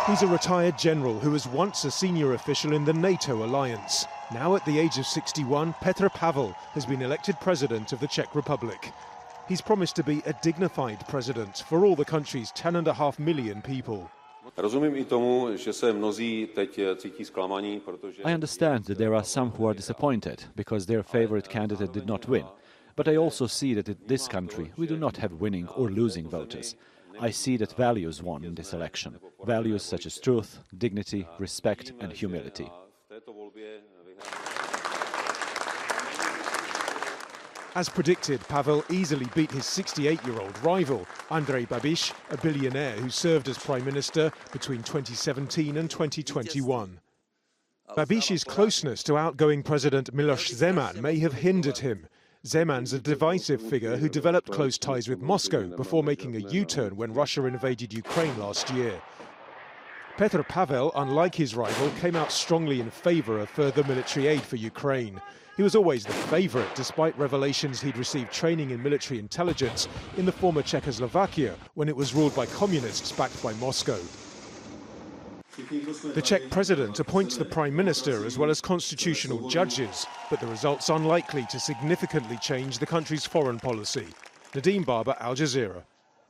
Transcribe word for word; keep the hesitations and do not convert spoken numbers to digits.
He's a retired general who was once a senior official in the NATO alliance. Now at the age of sixty-one, Petr Pavel has been elected president of the Czech Republic. He's promised to be a dignified president for all the country's ten and a half million people. I understand that there are some who are disappointed because their favorite candidate did not win. But I also see that in this country we do not have winning or losing voters. I see that values won in this election. Values such as truth, dignity, respect and humility. As predicted, Pavel easily beat his sixty-eight-year-old rival, Andrej Babiš, a billionaire who served as prime minister between twenty seventeen and twenty twenty-one. Babiš's closeness to outgoing President Miloš Zeman may have hindered him. Zeman's a divisive figure who developed close ties with Moscow before making a U-turn when Russia invaded Ukraine last year. Petr Pavel, unlike his rival, came out strongly in favour of further military aid for Ukraine. He was always the favourite, despite revelations he'd received training in military intelligence in the former Czechoslovakia, when it was ruled by communists backed by Moscow. The Czech president appoints the prime minister as well as constitutional judges, but the result's unlikely to significantly change the country's foreign policy. Nadeem Barber, Al Jazeera.